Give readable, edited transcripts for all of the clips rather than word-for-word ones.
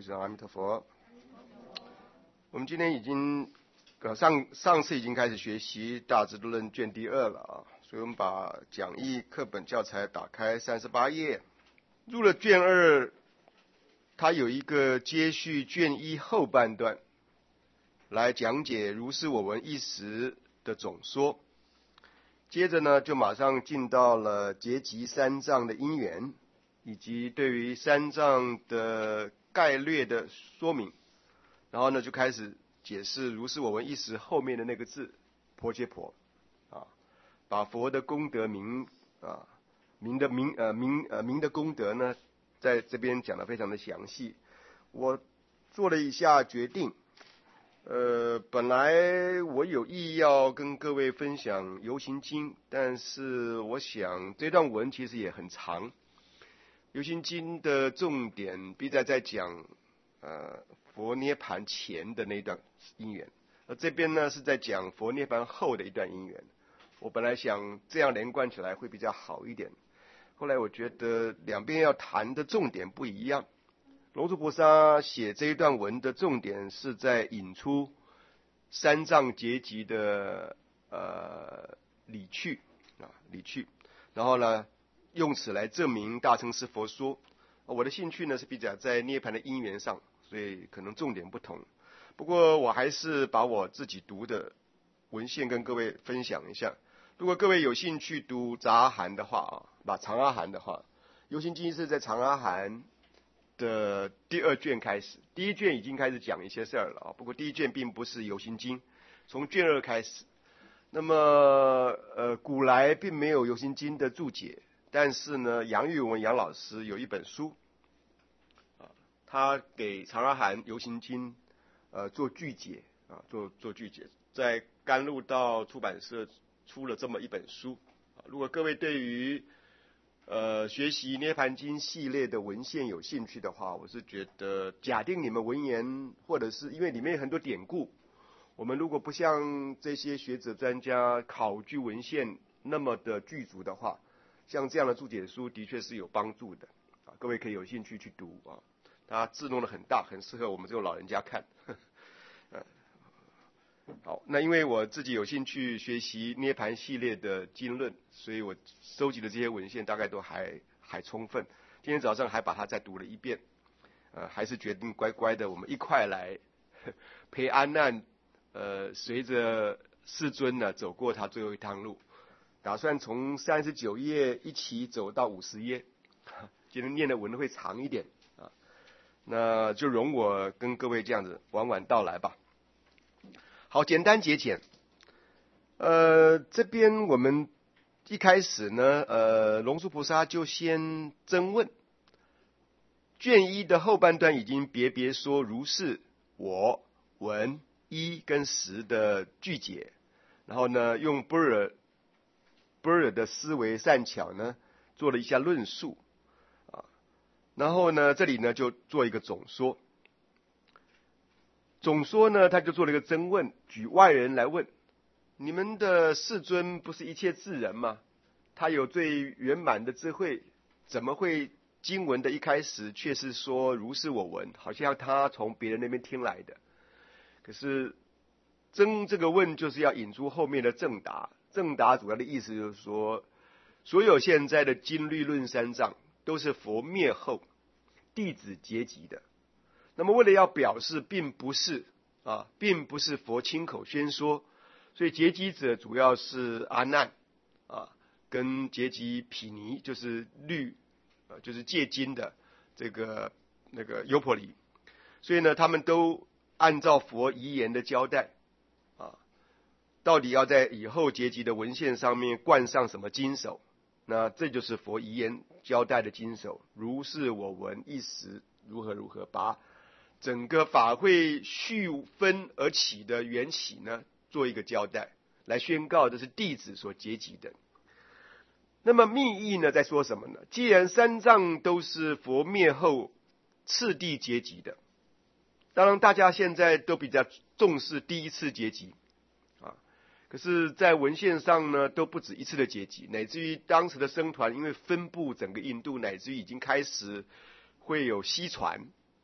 非常阿弥陀佛。我们今天已经上次已经开始学习《大智度论》卷第2了啊，所以我们把讲义课本教材打开38页，入了卷2，它有一个接续卷1后半段来讲解如是我闻一时的总说。接着呢，就马上进到了结集三藏的因缘，以及对于三藏的概略的说明，然后呢就开始解释如是我闻一时后面的那个字婆伽婆啊，把佛的功德名的功德呢，在这边讲得非常的详细。我做了一下决定，本来我有意要跟各位分享游行经，但是我想这段文其实也很长。游行经的重点必在讲佛涅盘前的那段因缘，而这边呢是在讲佛涅盘后的一段因缘。我本来想这样连贯起来会比较好一点，后来我觉得两边要谈的重点不一样。龙树菩萨写这一段文的重点是在引出三藏结集的理趣，然后呢用此来证明大乘是佛说。我的兴趣呢是比较在涅盘的因缘上，所以可能重点不同。不过我还是把我自己读的文献跟各位分享一下。如果各位有兴趣读杂阿含的话长阿含的话，游行经是在长阿含的第2卷开始，第1卷已经开始讲一些事儿了不过第1卷并不是游行经，从卷2开始。那么古来并没有游行经的注解，但是呢杨玉文杨老师有一本书他给长阿含游行经做句解做句解，在甘露道出版社出了这么一本书。如果各位对于学习涅盘经系列的文献有兴趣的话，我是觉得假定你们文言，或者是因为里面有很多典故，我们如果不像这些学者专家考据文献那么的具足的话，像这样的注解书的确是有帮助的各位可以有兴趣去读它字弄得很大，很适合我们这种老人家看好，那因为我自己有兴趣学习涅盘系列的经论，所以我收集的这些文献大概都还充分。今天早上还把它再读了一遍，还是决定乖乖的，我们一块来陪阿难，随着世尊呢走过他最后一趟路，打算从39页一起走到50页，今天念的文会长一点那就容我跟各位这样子娓娓道来吧。好，简单节俭。这边我们一开始呢，龙树菩萨就先征问。卷1的后半段已经别说如是我闻一跟10的句解，然后呢，用般若的思维善巧呢，做了一下论述然后呢，这里呢就做一个总说。总说呢，他就做了一个征问，举外人来问：你们的世尊不是一切智人吗？他有最圆满的智慧，怎么会经文的一开始却是说如是我闻，好像他从别人那边听来的？可是征这个问就是要引出后面的正答。正答主要的意思就是说，所有现在的经律论三藏都是佛灭后弟子结集的。那么为了要表示并不是佛亲口宣说，所以结集者主要是阿难跟结集毗尼，就是就是戒经的那个优婆离。所以呢，他们都按照佛遗言的交代到底要在以后结集的文献上面冠上什么经首，那这就是佛遗言交代的经首，如是我闻一时如何如何，把整个法会续分而起的缘起呢做一个交代，来宣告这是弟子所结集的。那么密意呢在说什么呢？既然三藏都是佛灭后次第结集的，当然大家现在都比较重视第一次结集可是在文献上呢都不止一次的结集，乃至于当时的僧团因为分布整个印度，乃至于已经开始会有西传，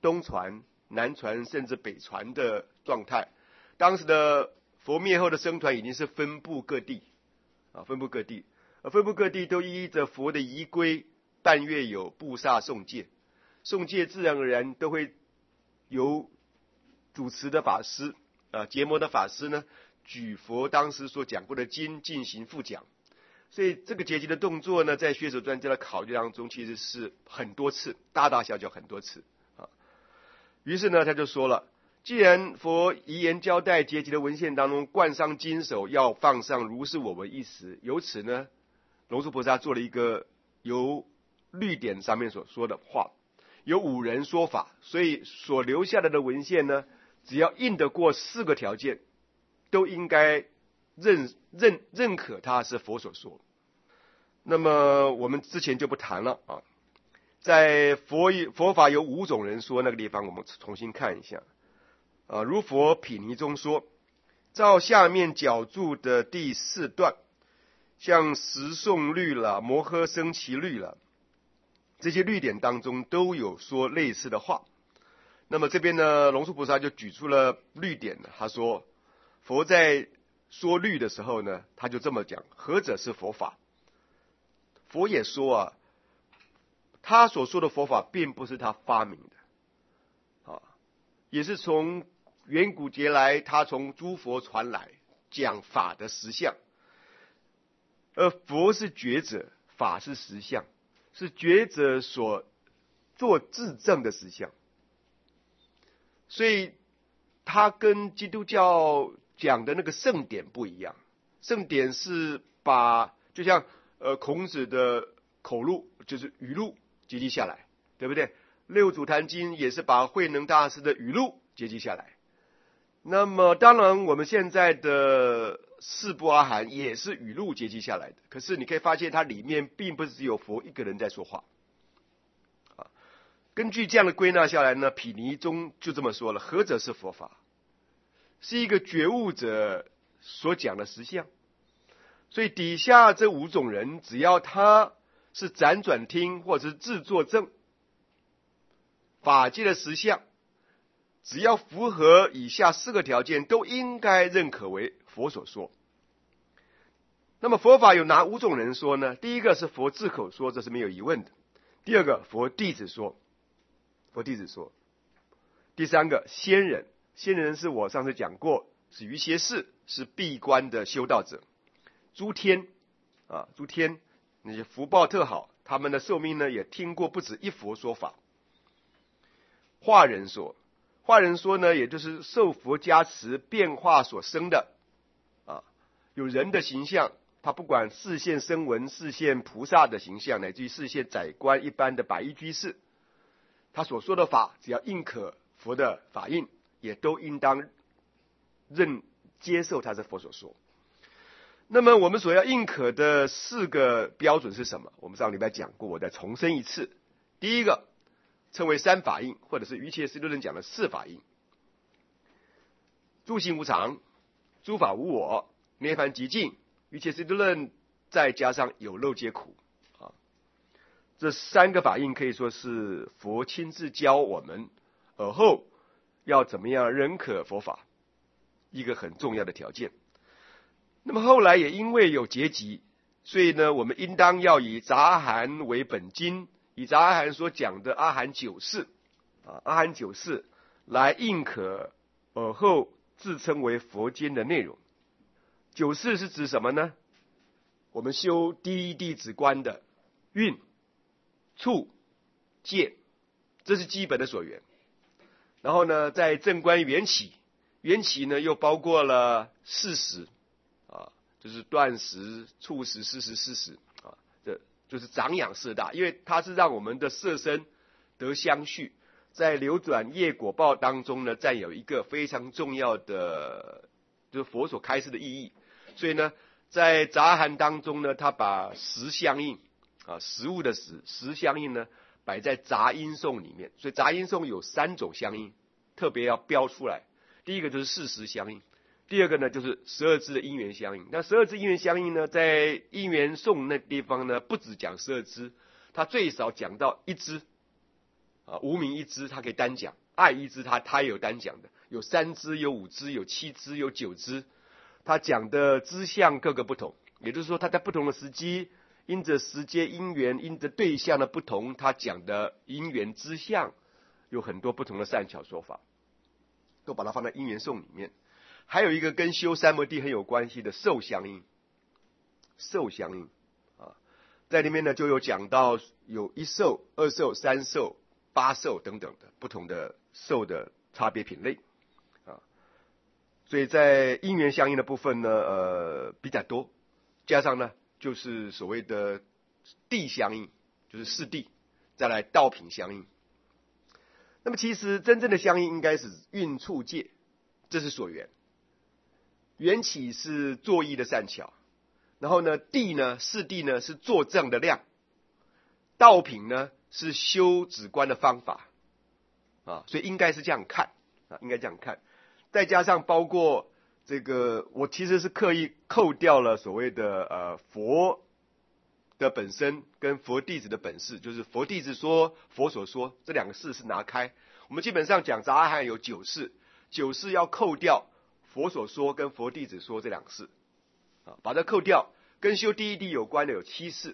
东传、南传甚至北传的状态。当时的佛灭后的僧团已经是分布各地，分布各地，分布各地都依着佛的仪规，半月有布萨诵戒，诵戒自然而然都会由主持的法师结摩的法师呢，举佛当时所讲过的经进行复讲。所以这个结集的动作呢，在学者专家的考虑当中，其实是很多次，大大小小很多次于是呢，他就说了，既然佛遗言交代结集的文献当中冠上经首，要放上如是我闻一时，由此呢，龙树菩萨做了一个由律典上面所说的话，有5人说法，所以所留下来的文献呢，只要应得过4个条件，都应该认可它是佛所说。那么我们之前就不谈了在佛法有5种人说那个地方，我们重新看一下如佛毗尼中说，照下面脚注的第4段，像十诵律了、摩诃僧祇律了，这些律典当中都有说类似的话。那么这边呢，龙树菩萨就举出了律典，他说佛在说律的时候呢，他就这么讲，何者是佛法？佛也说他所说的佛法并不是他发明的也是从远古劫来他从诸佛传来讲法的实相。而佛是觉者，法是实相，是觉者所做自证的实相。所以他跟基督教讲的那个圣典不一样，圣典是把就像孔子的口录就是语录结集下来，对不对？六祖坛经也是把慧能大师的语录结集下来。那么当然我们现在的四部阿含也是语录结集下来的，可是你可以发现它里面并不是只有佛一个人在说话根据这样的归纳下来呢，毗尼中就这么说了，何者是佛法？是一个觉悟者所讲的实相。所以底下这5种人，只要他是辗转听或者是自作证，法界的实相只要符合以下4个条件，都应该认可为佛所说。那么佛法有哪5种人说呢？第一个是佛自口说，这是没有疑问的。第二个佛弟子说，佛弟子说。第三个仙人，仙人是我上次讲过，是瑜伽士，是闭关的修道者。诸天诸天那些福报特好，他们的寿命呢也听过不止一佛说法。化人说，化人说呢，也就是受佛加持变化所生的有人的形象，他不管示现声闻、示现菩萨的形象，乃至于示现宰官一般的百亿居士，他所说的法只要应可佛的法印，也都应当接受他是佛所说。那么我们所要认可的4个标准是什么？我们上礼拜讲过，我再重申一次。第一个称为3法印，或者是瑜伽师论讲的4法印：诸行无常、诸法无我、涅槃寂静。瑜伽师论再加上有漏皆苦这3个法印可以说是佛亲自教我们而后要怎么样认可佛法一个很重要的条件。那么后来也因为有结集，所以呢，我们应当要以杂阿含为本经，以杂阿含所讲的阿含9事阿含9事来认可而后自称为佛经的内容。9事是指什么呢？我们修第一弟子观的运、处、戒，这是基本的所缘。然后呢，在正观缘起，缘起呢又包括了4识就是断识、触识、思识、事识这就是长养色大，因为它是让我们的色身得相续，在流转业果报当中呢，占有一个非常重要的就是佛所开示的意义。所以呢，在杂阿含当中呢，他把识相应食物的识相应呢摆在杂音颂里面，所以杂音颂有3种相应，特别要标出来。第一个就是事实相应，第二个呢就是12支的因缘相应。那12支因缘相应呢，在因缘颂那地方呢，不只讲12支，它最少讲到1支无名一支他可以单讲，爱一支他也有单讲的，有3支，有5支，有7支，有9支，他讲的支相各个不同，也就是说他在不同的时机，因着时间因缘，因着对象的不同，他讲的因缘支相有很多不同的善巧说法，都把它放在因缘颂里面。还有一个跟修三摩地很有关系的受相应，受相应在里面呢就有讲到有1受、2受、3受、8受等等的不同的受的差别品类所以在因缘相应的部分呢比较多，加上呢就是所谓的地相应，就是四地，再来道品相应。那么其实真正的相应应该是运处界，这是所缘，缘起是作意的善巧，然后呢地呢四地呢是作证的量，道品呢是修止观的方法所以应该是这样看应该这样看。再加上包括这个，我其实是刻意扣掉了所谓的佛的本身跟佛弟子的本事，就是佛弟子说佛所说这2个事是拿开。我们基本上讲杂阿含有9事，9事要扣掉佛所说跟佛弟子说这2事把它扣掉。跟修第一地有关的有7事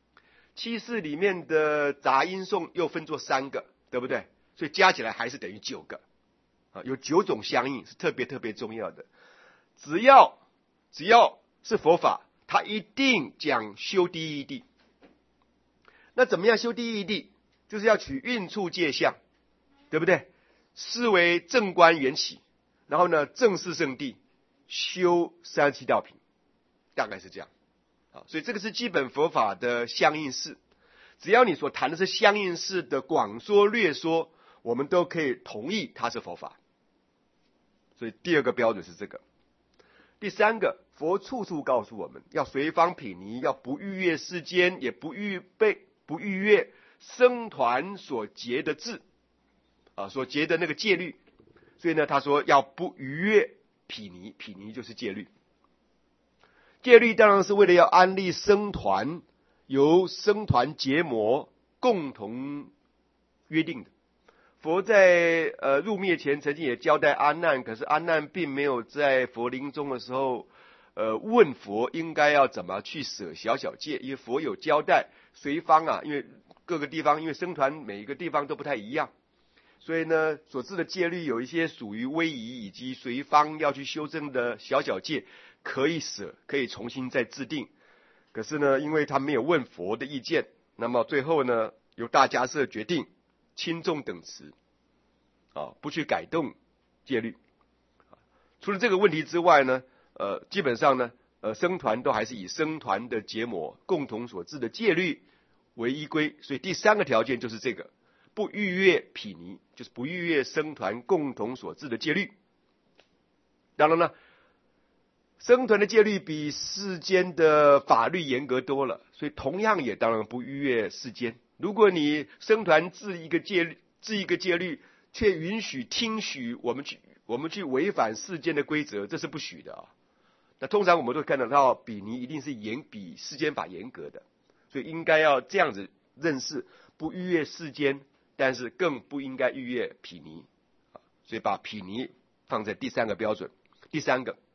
，7事里面的杂音颂又分作3个，对不对？所以加起来还是等于9个有9种相应是特别特别重要的。只要是佛法，它一定讲修第一地。那怎么样修第一地？就是要取运处界相，对不对？思为正观缘起，然后呢正视圣地，修37道品，大概是这样所以这个是基本佛法的相应事。只要你所谈的是相应事的广说略说，我们都可以同意它是佛法。所以第2个标准是这个。第3个，佛处处告诉我们要随方毗尼，要不逾越世间，也不逾越僧团所结的制所结的那个戒律。所以呢他说要不逾越毗尼，毗尼就是戒律。戒律当然是为了要安立僧团，由僧团结魔共同约定的。佛在入灭前曾经也交代阿难，可是阿难并没有在佛临终的时候问佛应该要怎么去舍小小戒，因为佛有交代随方因为各个地方，因为僧团每一个地方都不太一样，所以呢所制的戒律有一些属于威仪以及随方要去修正的小小戒可以舍，可以重新再制定。可是呢因为他没有问佛的意见，那么最后呢由大迦叶决定轻重等持不去改动戒律。除了这个问题之外呢基本上呢僧团都还是以僧团的结魔共同所制的戒律为依归。所以第3个条件就是这个，不逾越毗尼，就是不逾越僧团共同所制的戒律。当然了，僧团的戒律比世间的法律严格多了，所以同样也当然不逾越世间。如果你僧团制一个戒律，却允许听许我们去违反世间的规则，这是不许的那通常我们都看得到毗尼一定是比世间法严格的，所以应该要这样子认识，不逾越世间，但是更不应该逾越毗尼所以把毗尼放在第3个标准。第三个，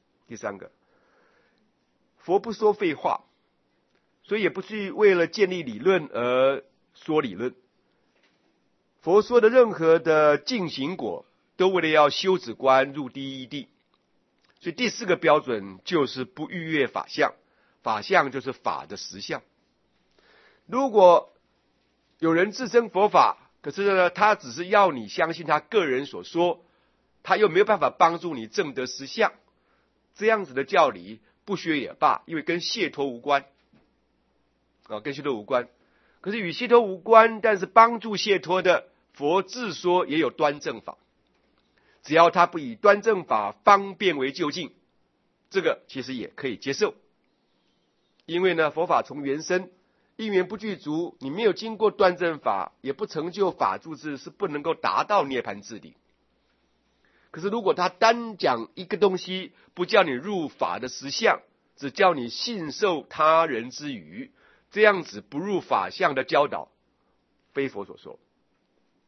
佛不说废话，所以也不是为了建立理论而说理论。佛说的任何的进行果，都为了要修止观入第一地。所以第4个标准就是不逾越法相，法相就是法的实相。如果有人自称佛法，可是呢他只是要你相信他个人所说，他又没有办法帮助你证得实相，这样子的教理不学也罢，因为跟解脱无关跟解脱无关。可是与解脱无关，但是帮助解脱的佛自说也有端正法，只要他不以端正法方便为就近，这个其实也可以接受。因为呢佛法从缘生，因缘不具足，你没有经过端正法，也不成就法住智，是不能够达到涅槃智理。可是如果他单讲一个东西，不叫你入法的实相，只叫你信受他人之语，这样子不入法相的教导，非佛所说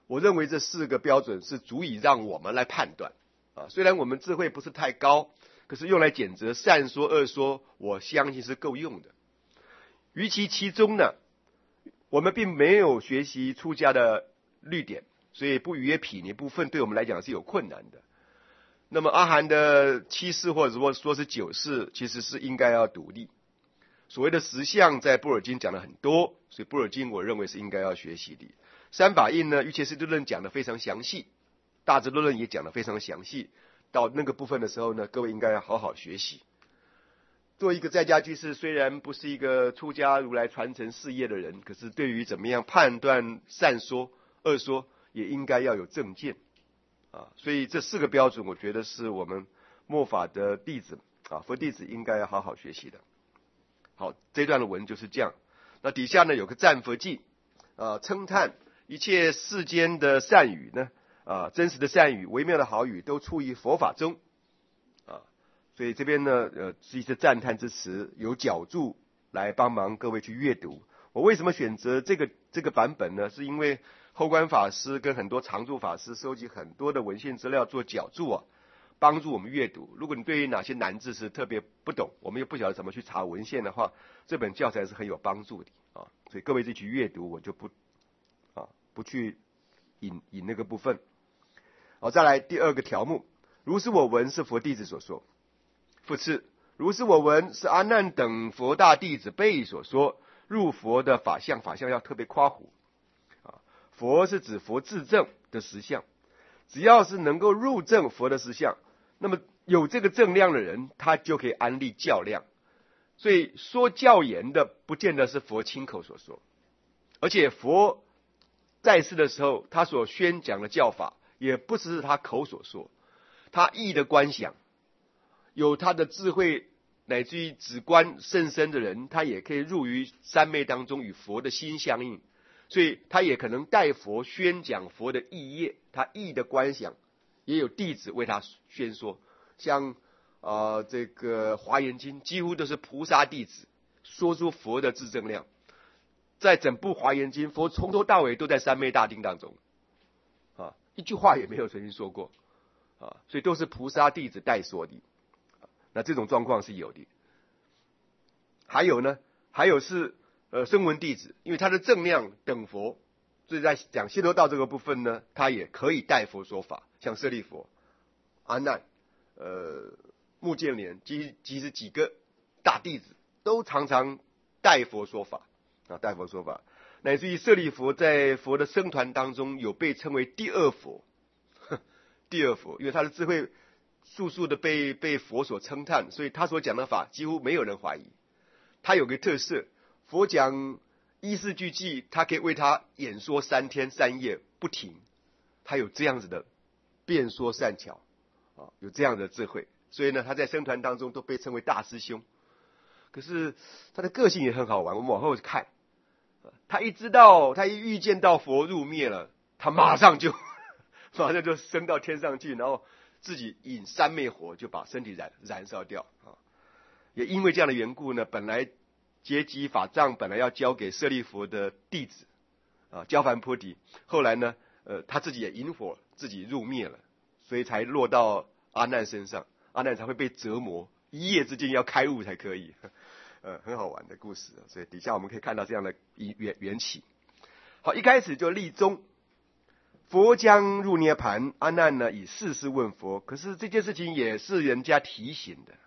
我认为这4个标准是足以让我们来判断啊。虽然我们智慧不是太高，可是用来检测善说恶说，我相信是够用的。于其中呢，我们并没有学习出家的律典，所以不约毗尼部分对我们来讲是有困难的。那么阿含的7世或者说是9世，其实是应该要独立。所谓的10相在般若经讲了很多，所以般若经我认为是应该要学习的。三法印呢，瑜伽师地论讲的非常详细，大智度论也讲的非常详细。到那个部分的时候呢，各位应该要好好学习。做一个在家居士，虽然不是一个出家如来传承事业的人，可是对于怎么样判断善说恶说，也应该要有正见啊。所以这4个标准，我觉得是我们末法的弟子啊，佛弟子应该要好好学习的。好，这段的文就是这样。那底下呢有个赞佛记称叹一切世间的善语呢真实的善语、微妙的好语都出于佛法中啊。所以这边呢是一些赞叹之词，有角注来帮忙各位去阅读。我为什么选择这个版本呢？是因为后观法师跟很多常住法师收集很多的文献资料做角注啊，帮助我们阅读。如果你对于哪些难字是特别不懂，我们又不晓得怎么去查文献的话，这本教材是很有帮助的啊。所以各位自己去阅读，我就不去引那个部分。好，再来第2个条目，如是我闻是佛弟子所说。复次，如是我闻是阿难等佛大弟子辈所说，入佛的法相，法相要特别夸胡啊。佛是指佛自证的实相，只要是能够入证佛的实相，那么有这个正量的人，他就可以安立教量。所以说教言的不见得是佛亲口所说，而且佛在世的时候，他所宣讲的教法也不只是他口所说，他意的观想，有他的智慧乃至于止观甚深的人，他也可以入于三昧当中与佛的心相应，所以他也可能代佛宣讲佛的意业，他意的观想也有弟子为他宣说。像这个华严经几乎都是菩萨弟子说出佛的自证量，在整部华严经，佛从头到尾都在三昧大定当中一句话也没有曾经说过所以都是菩萨弟子代说的。那这种状况是有的。还有是声闻弟子，因为他的正量等佛，所以在讲解脱道这个部分呢，他也可以代佛说法，像舍利弗、阿难、目犍连，即使几个大弟子都常常代佛说法代佛说法，乃至于舍利弗在佛的僧团当中有被称为第二佛第二佛，因为他的智慧速速的被佛所称叹，所以他所讲的法几乎没有人怀疑。他有个特色，佛讲14句偈，他可以为他演说3天3夜不停，他有这样子的辩说善巧有这样的智慧，所以呢他在僧团当中都被称为大师兄。可是他的个性也很好玩，我们往后看，他一遇见到佛入灭了，他马上就升到天上去，然后自己引三昧火就把身体燃烧掉也因为这样的缘故呢，本来结集法藏本来要交给舍利弗的弟子交梵波提，后来呢他自己也引火自己入灭了，所以才落到阿难身上，阿难才会被折磨，一夜之间要开悟才可以很好玩的故事所以底下我们可以看到这样的缘起。好，一开始就立宗，佛将入涅盘，阿难呢以世事问佛，可是这件事情也是人家提醒的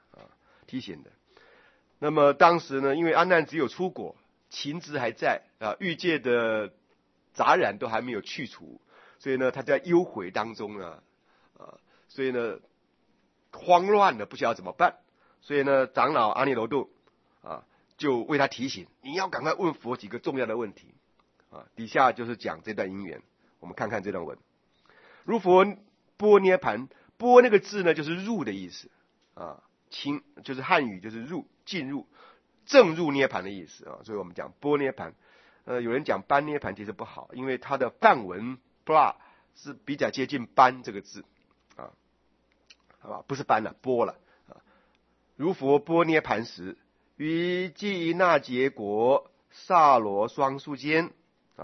那么当时呢，因为阿难只有出果，情执还在欲界的杂染都还没有去除，所以呢他在忧悔当中所以呢慌乱的不晓得怎么办，所以呢长老阿耨罗度就为他提醒，你要赶快问佛几个重要的问题底下就是讲这段因缘。我们看看这段文，如佛般涅盘，般那个字呢就是入的意思清就是汉语就是入，进入，正入涅盘的意思所以我们讲般涅盘。有人讲般涅盘其实不好，因为它的梵文 pra 是比较接近般这个字好吧，不是般了，般了如佛般涅盘时，于季那结国萨罗双树间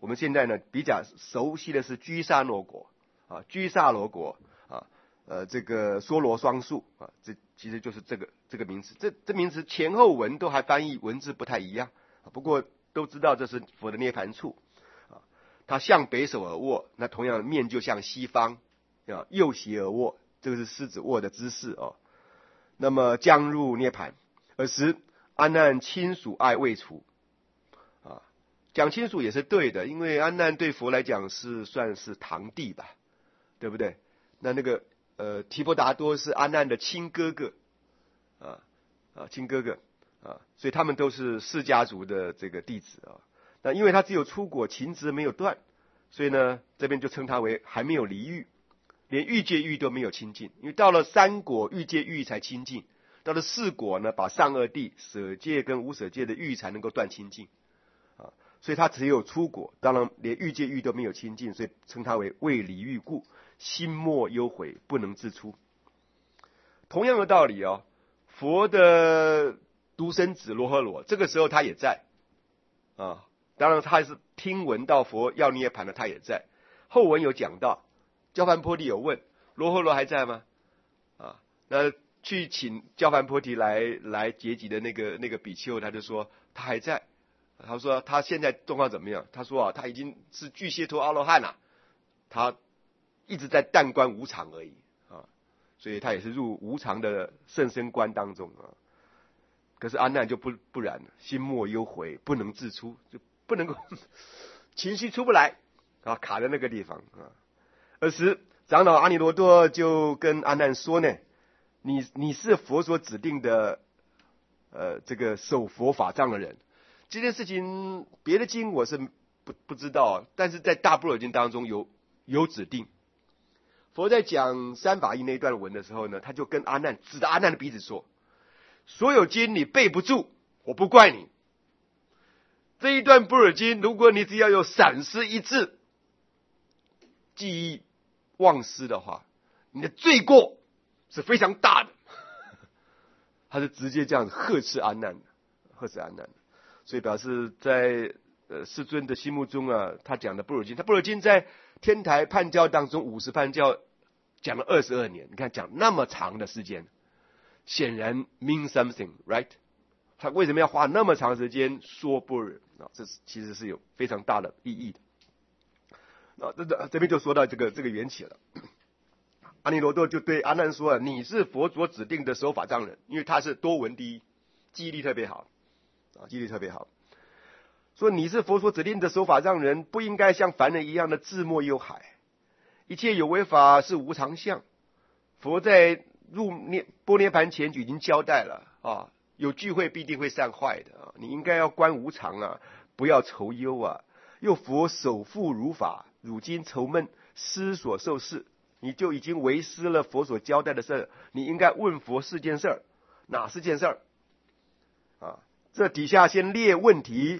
我们现在呢比较熟悉的是居沙罗国啊，居沙罗国啊，这个梭罗双树啊，这其实就是这个名词。这名词前后文都还翻译文字不太一样，不过都知道这是佛的涅盘处啊。他向北手而卧，那同样面就向西方啊，右斜而卧，这个是狮子卧的姿势哦。那么将入涅盘，尔时阿难亲属爱未除啊。讲亲属也是对的，因为阿难对佛来讲算是堂弟吧，对不对？那个提婆达多是阿难的亲哥哥亲哥哥啊，所以他们都是释家族的这个弟子啊。那因为他只有出果，情执没有断，所以呢这边就称他为还没有离欲，连欲界欲都没有清净。因为到了三果欲界欲才清净，到了四果呢，把上二谛舍戒跟无舍戒的欲才能够断清净啊。所以他只有出果，当然连欲界欲都没有清净，所以称他为未离欲故，心莫忧悔，不能自出。同样的道理哦，佛的独生子罗诃罗，这个时候他也在啊。当然他是听闻到佛要涅盘了，他也在。后文有讲到，交梵波提有问罗诃罗还在吗？啊，那去请交梵波提来结集的那个比丘，他就说他还在。他说他现在状况怎么样？他说他已经是巨蟹陀阿罗汉了，他一直在淡观无常而已啊，所以他也是入无常的甚深观当中啊。可是阿难就不然了，心莫忧悔，不能自出，就不能够情绪出不来啊，卡在那个地方啊。尔时长老阿耨多多就跟阿难说呢，你是佛所指定的这个守佛法藏的人。这件事情别的经我是不知道，但是在大般若经当中有指定。佛在讲三法印那一段文的时候呢，他就跟阿难指着阿难的鼻子说，所有经你背不住，我不怪你。这一段般若经，如果你只要有闪失一字，记忆忘失的话，你的罪过是非常大的。他是直接这样呵斥阿难的，所以表示在世尊的心目中啊，他讲的般若经，他般若经在天台判教当中50判教讲了22年，你看讲那么长的时间，显然 mean something right。他为什么要花那么长时间说般若啊？这其实是有非常大的意义的。这边就说到这个缘起了。阿耨多多就对阿难说，你是佛所指定的守法藏人，因为他是多闻第一，记忆力特别好啊，记忆力特别好。说你是佛所指定的守法藏人，不应该像凡人一样的自没忧海。一切有为法是无常相，佛在入般涅盘前就已经交代了啊，有聚会必定会散坏的啊，你应该要观无常啊，不要愁忧啊。又佛守护如法，如今愁闷思所受事，你就已经违失了佛所交代的事，你应该问佛4件事，哪4件事啊？这底下先列问题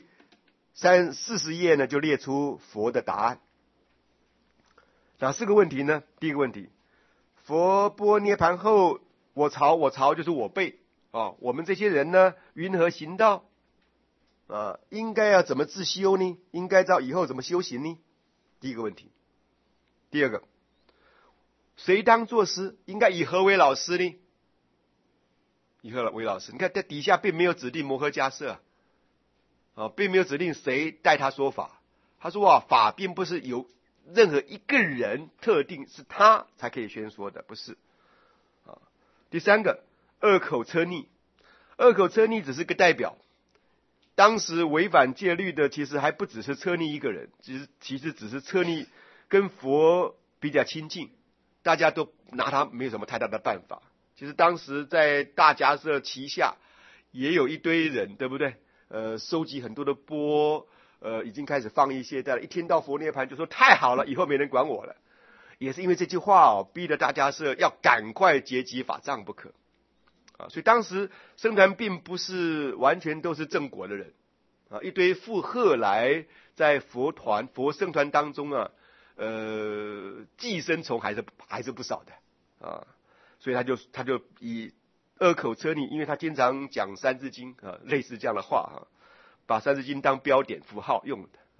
，40页呢就列出佛的答案。哪4个问题呢？第一个问题，佛般涅盘后，我曹就是我辈啊，我们这些人呢，云何行道啊？应该要怎么自修呢？应该照以后怎么修行呢？第一个问题。第二个，谁当作师？应该以何为老师呢？以何为老师？你看在底下并没有指定摩诃迦叶啊，并没有指定谁带他说法。他说啊，法并不是由任何一个人特定是他才可以宣说的，不是啊。第三个，二口车逆，二口车逆只是个代表。当时违反戒律的其实还不只是车逆一个人，其实只是车逆跟佛比较亲近，大家都拿他没有什么太大的办法。其实当时在大迦叶旗下也有一堆人，对不对？收集很多的钵，已经开始放一些的，一听到佛涅盘就说太好了，以后没人管我了。也是因为这句话哦，逼得大迦叶要赶快结集法藏不可啊。所以当时僧团并不是完全都是正果的人啊，一堆附和来在佛僧团当中啊，寄生虫还是不少的啊。所以他就以二口车逆，因为他经常讲三字经啊，类似这样的话啊，把三字经当标点符号用的啊，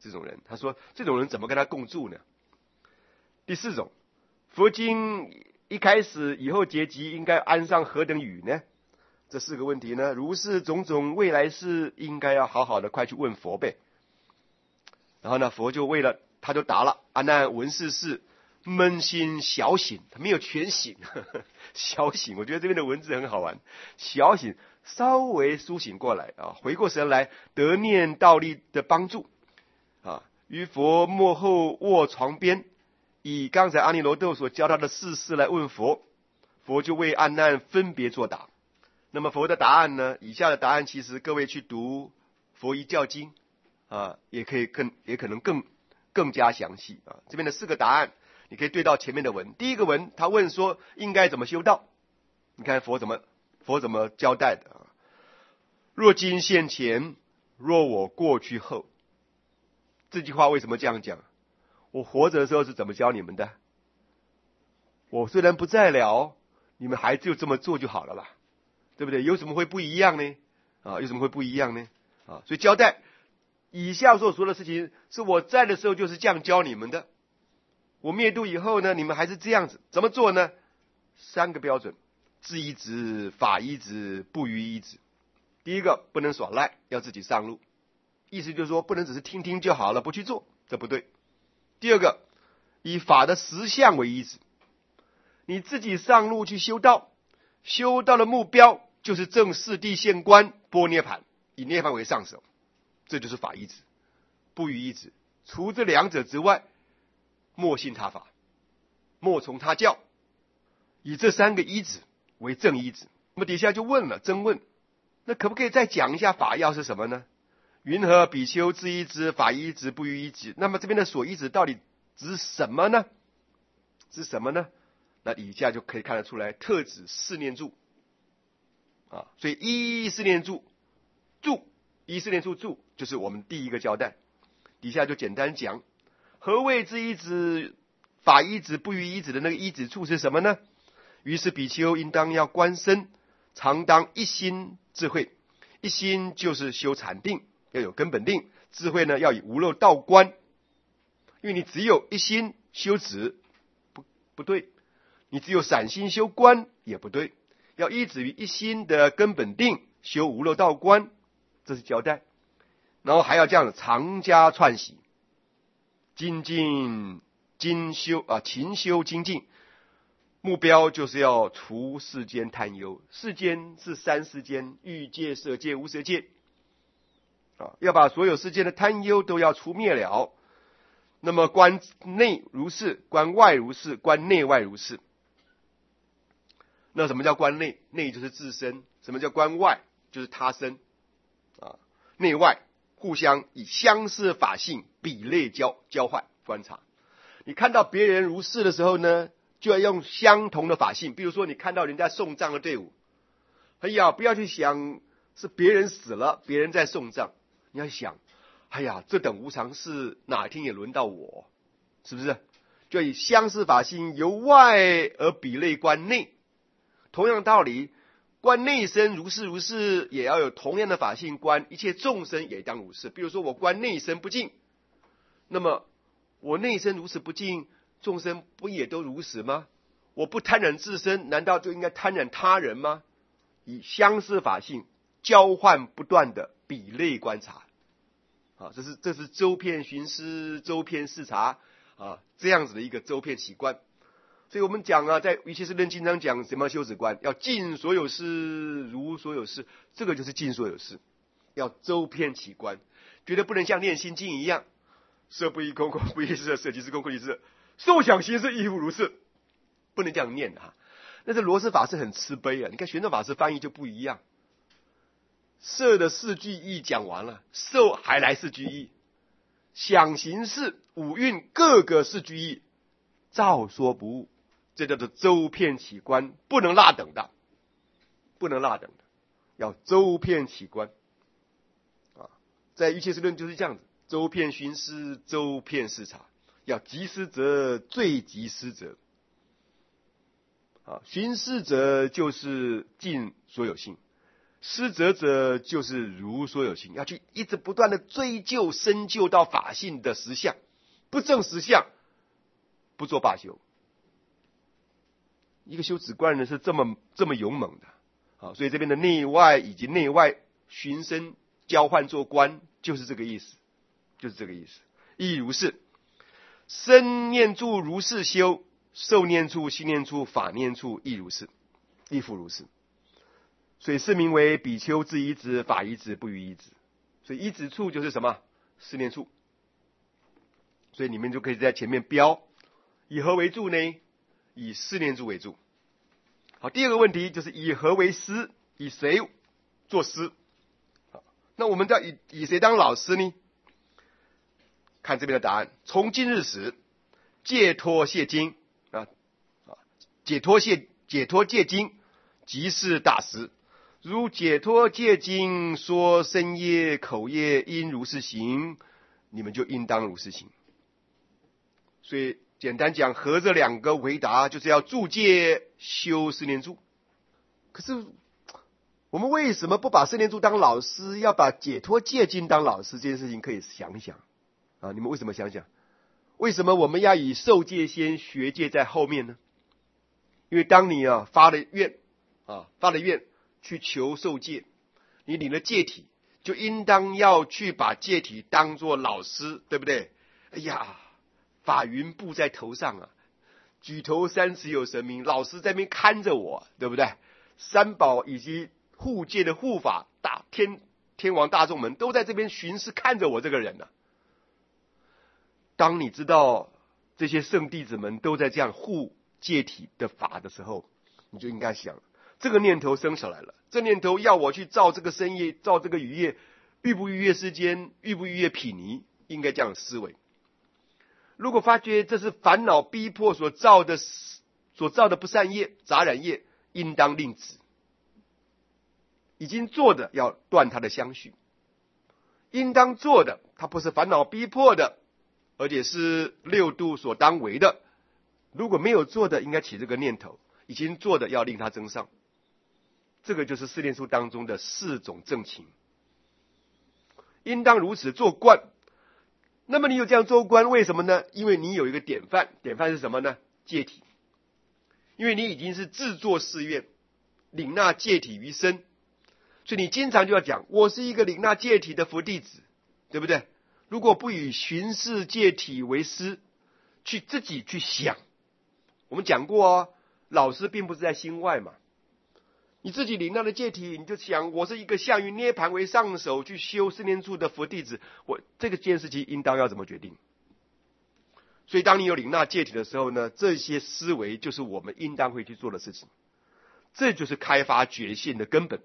这种人，他说这种人怎么跟他共住呢？第四种，佛经一开始以后结集应该安上何等语呢？这4个问题呢，如是种种未来事，应该要好好的快去问佛呗。然后呢，佛就他就答了：阿难，闻世事，闷心小醒。他没有全醒，小醒。我觉得这边的文字很好玩，小醒，稍微苏醒过来啊，回过神来，得念道力的帮助啊。于佛幕后卧床边，以刚才阿耨罗豆所教他的世事来问佛，佛就为阿难分别作答。那么佛的答案呢？以下的答案其实各位去读佛遗教经啊，也可能更加详细啊。这边的4个答案，你可以对到前面的文。第一个文，他问说应该怎么修道？你看佛怎么交代的啊？若今现前，若我过去后。这句话为什么这样讲？我活着的时候是怎么教你们的？我虽然不在了，你们还就这么做就好了啦，对不对？有什么会不一样呢？啊，有什么会不一样呢？啊，所以交代以下所说的事情，是我在的时候就是这样教你们的。我灭度以后呢，你们还是这样子，怎么做呢？3个标准：智依止、法依止、不愚依止。第一个，不能耍赖，要自己上路。意思就是说，不能只是听听就好了，不去做，这不对。第二个，以法的实相为依止，你自己上路去修道，修道的目标就是证四谛现观般涅槃，以涅槃为上首，这就是法依止。不愚依止，除这2者之外，莫信他法，莫从他教，以这3个依止为正依止。那么底下就问了，真问，那可不可以再讲一下法要是什么呢？云何比丘智依止、法依止、不愚依止？那么这边的所依止到底指什么呢？指什么呢？那以下就可以看得出来，特指4念住啊。所以依4念住，依4念住住，就是我们第一个交代。底下就简单讲，何谓智依止、法依止、不愚依止的那个依止处是什么呢？于是比丘应当要观身，常当一心智慧。一心就是修禅定，要有根本定。智慧呢，要以无漏道观。因为你只有一心修止，不对；你只有散心修观也不对。要依止于一心的根本定，修无漏道观，这是交代。然后还要这样常加串习，勤修精进。目标就是要除世间贪忧，世间是3世间：欲界、色界、无色界啊，要把所有世间的贪忧都要除灭了。那么观内如是，观外如是，观内外如是。那什么叫观内？内就是自身。什么叫观外？就是他身啊，内外互相以相似法性比类交换观察。你看到别人如是的时候呢，就要用相同的法性。比如说你看到人家送葬的队伍，哎呀，不要去想是别人死了，别人在送葬，你要想，哎呀，这等无常事哪天也轮到我，是不是？就以相似法性由外而比类观内。同样道理，观内身如是如是，也要有同样的法性观一切众生也当如是。比如说我观内身不净，那么我内身如此不净，众生不也都如此吗？我不贪染自身，难道就应该贪染他人吗？以相似法性交换不断的比类观察啊，这是周遍寻思、周遍视察啊，这样子的一个周遍起观。所以我们讲啊，在瑜伽师论经常讲什么修止观，要尽所有事如所有事，这个就是尽所有事，要周遍起观，绝对不能像念心经一样，色不异空，空不异色，色即是空，空即是色，受想行识亦复如是，不能这样念啊。但是罗什法师很慈悲啊，你看玄奘法师翻译就不一样，色的4句义讲完了，受还来4句义，想行识五蕴各个4句义，照说不误。这叫做周遍起观，不能落等的，不能落等的，要周遍起观啊。在瑜伽师论就是这样子，周遍寻思，周遍视察，要及思者最及思者啊。寻思者就是尽所有性， 失责者就是如所有行，要去一直不断的追究深究到法性的实相，不证实相，不做罢休。一个修止观人是这么勇猛的。好，所以这边的内外以及内外寻声交换做观，就是这个意思，就是这个意思。亦如是，身念处如是修，受念处、心念处、法念处亦如是，亦复如是。所以是名为比丘自依止，法依止，不于依止。所以依止处就是什么？四念处。所以你们就可以在前面标，以何为助呢？以四念处为助。好，第二个问题就是以何为师？以谁做师？好，那我们要以谁当老师呢？看这边的答案：从今日始，解脱戒经解脱戒经即是大师。如解脱戒经说身业口业应如是行，你们就应当如是行。所以简单讲，合这两个回答就是要住戒修四念处。可是我们为什么不把四念处当老师，要把解脱戒经当老师？这件事情可以想想啊！你们为什么想想？为什么我们要以受戒先，学戒在后面呢？因为当你发了愿去求受戒，你领了戒体，就应当要去把戒体当作老师，对不对？哎呀，法云布在头上啊，举头三尺有神明，老师在那边看着我，对不对？三宝以及护戒的护法天王大众们都在这边巡视看着我这个人呢。当你知道这些圣弟子们都在这样护戒体的法的时候，你就应该想，这个念头生起来了，这念头要我去造这个身业，造这个余业，欲不逾越世间，欲不逾越毗尼，应该这样思维。如果发觉这是烦恼逼迫所造的不善业、杂染业，应当令止。已经做的要断它的相续，应当做的它不是烦恼逼迫的，而且是六度所当为的。如果没有做的，应该起这个念头；已经做的要令它增上。这个就是四念处当中的四种正情，应当如此做观。那么你有这样做观，为什么呢？因为你有一个典范，典范是什么呢？戒体。因为你已经是自作誓愿，领纳戒体于身，所以你经常就要讲，我是一个领纳戒体的佛弟子，对不对？如果不以巡视戒体为师，去自己去想，我们讲过老师并不是在心外嘛。你自己领纳的戒体，你就想，我是一个向于涅盘为上首去修四念处的佛弟子，我这个件事情应当要怎么决定？所以当你有领纳戒体的时候呢，这些思维就是我们应当会去做的事情。这就是开发觉性的根本。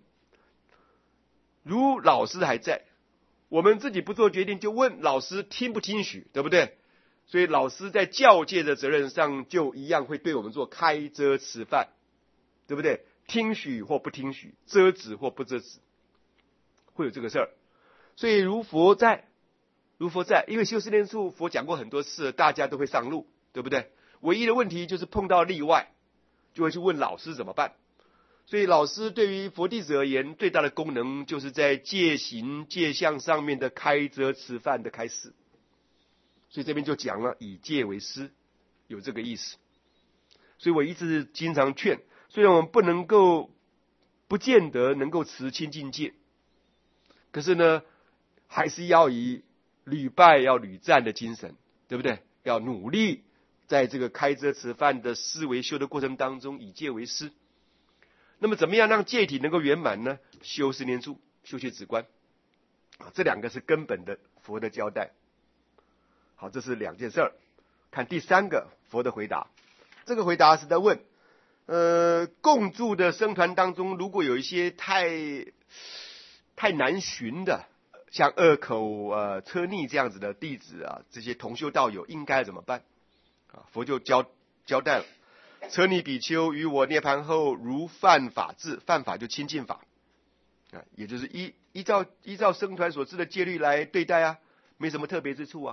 如老师还在，我们自己不做决定，就问老师听不听许，对不对？所以老师在教戒的责任上，就一样会对我们做开遮持犯，对不对？听许或不听许，遮止或不遮止，会有这个事儿。所以如佛在，因为修四念处佛讲过很多次，大家都会上路，对不对？唯一的问题就是碰到例外，就会去问老师怎么办。所以老师对于佛弟子而言，最大的功能就是在戒行戒相上面的开遮持犯的开示。所以这边就讲了以戒为师，有这个意思。所以我一直经常劝，虽然我们不见得能够持清净戒，可是呢，还是要以屡败要屡战的精神，对不对？要努力在这个开遮持犯的思维修的过程当中，以戒为师。那么怎么样让戒体能够圆满呢？修四念处，修学止观，这两个是根本的佛的交代。好，这是两件事儿。看第三个佛的回答，这个回答是在问，共住的僧团当中，如果有一些太难寻的，像二口车逆这样子的弟子这些同修道友应该怎么办？佛就交代了。车逆比丘于我涅盘后，如犯法治，犯法就清净法，也就是依照僧团所知的戒律来对待没什么特别之处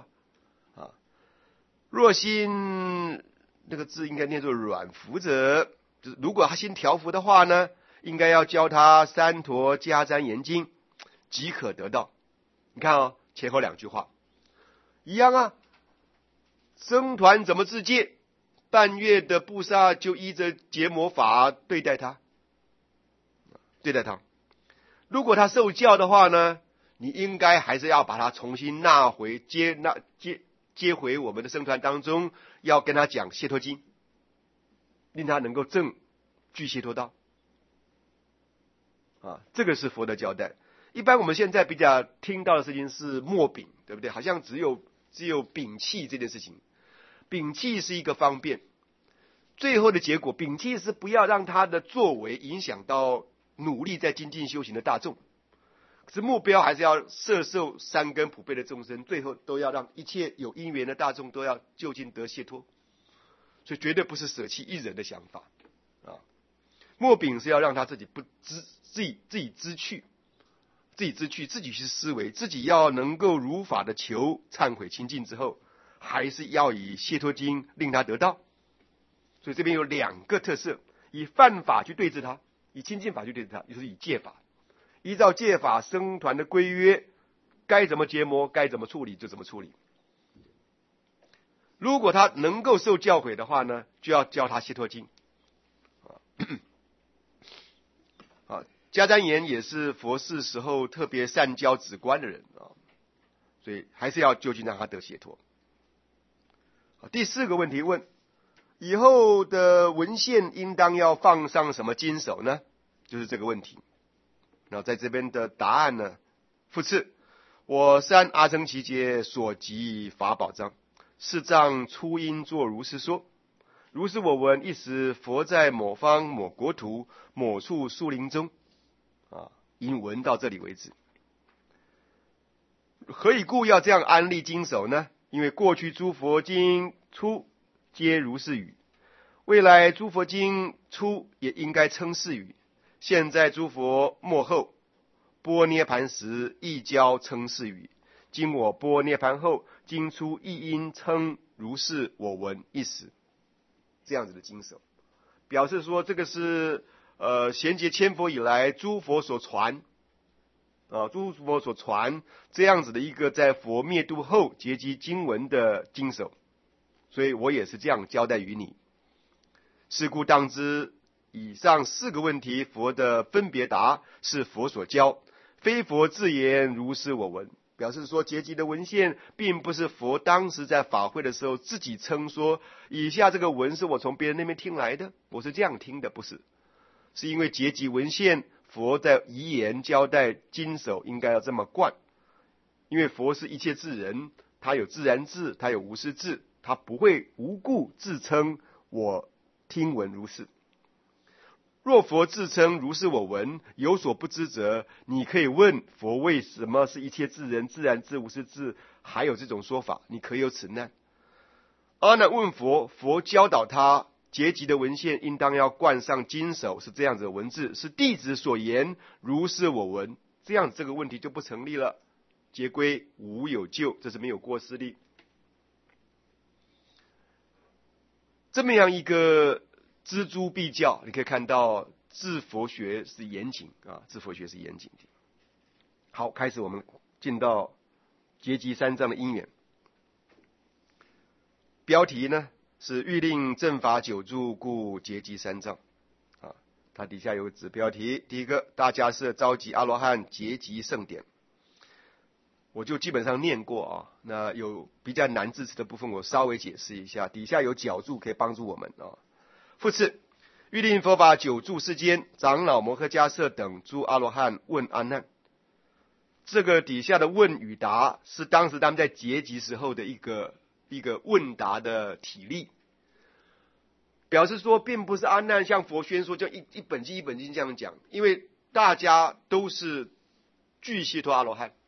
若心那个字应该念作软服者，就是如果他心调伏的话呢， 应该要教他三陀迦旃延经，即可得到。你看哦，前后两句话一样啊。僧团怎么自戒？半月的布萨就依着结魔法对待他。如果他受教的话呢，你应该还是要把他重新接回我们的僧团当中，要跟他讲解脱经，令他能够证具解脱道。这个是佛的交代。一般我们现在比较听到的事情是默秉，对不对？好像只有摒弃这件事情。摒弃是一个方便，最后的结果，摒弃是不要让他的作为影响到努力在精进修行的大众。可是目标还是要摄受三根普被的众生，最后都要让一切有因缘的大众都要就近得解脱。所以绝对不是舍弃一人的想法啊。默秉是要让他自己自己知趣，自己去思维，自己要能够如法的求忏悔清净之后，还是要以解脱经令他得到。所以这边有两个特色，以犯法去对治他，以清净法去对治他，就是以戒法。依照戒法僧团的规约，该怎么结魔，该怎么处理就怎么处理。如果他能够受教诲的话呢，就要教他解脱经。迦旃延也是佛世时候特别善教止观的人所以还是要就近让他得解脱。第四个问题问，以后的文献应当要放上什么经首呢？就是这个问题。然后在这边的答案呢，复次，我三阿僧祇劫所集法宝藏，是藏初因作如是说。如是我闻，一时佛在某方某国土某处树林中。因闻到这里为止。何以故要这样安立经首呢？因为过去诸佛经初皆如是语，未来诸佛经初也应该称是语，现在诸佛末后般涅盘时亦教称是语，今我般涅盘后，经初亦应称如是我闻一时。这样子的经首表示说，这个是贤劫千佛以来诸佛所传这样子的一个在佛灭度后结集经文的经首，所以我也是这样交代于你。是故当知以上四个问题，佛的分别答是佛所教，非佛自言如是我闻。表示说结集的文献并不是佛当时在法会的时候自己称说以下这个文是我从别人那边听来的，我是这样听的，不是，是因为结集文献佛在遗言交代经首应该要这么贯。因为佛是一切智人，他有自然智，他有无私智，他不会无故自称我听闻如是。若佛自称如是我闻，有所不知者，你可以问佛为什么是一切智人、自然智、无私智，还有这种说法，你可以有此难。阿难问佛，佛教导他结集的文献应当要冠上经首，是这样子的文字，是弟子所言如是我闻，这样这个问题就不成立了，皆归无有救，这是没有过失力。这么样一个锱铢必较，你可以看到治佛学是严谨治佛学是严谨的。好，开始我们进到结集三藏的因缘。标题呢是欲令正法久住，故结集三藏它底下有个子标题，第一个大迦叶召集阿罗汉结集盛典，我就基本上念过那有比较难字词的部分我稍微解释一下，底下有脚注可以帮助我们复次，欲令佛法久住世间，长老摩诃迦叶等诸阿罗汉问阿难。这个底下的问与答是当时他们在结集时候的一个问答的体例，表示说并不是阿难向佛宣说就一本经一本经这样讲，因为大家都是具解脱阿罗汉，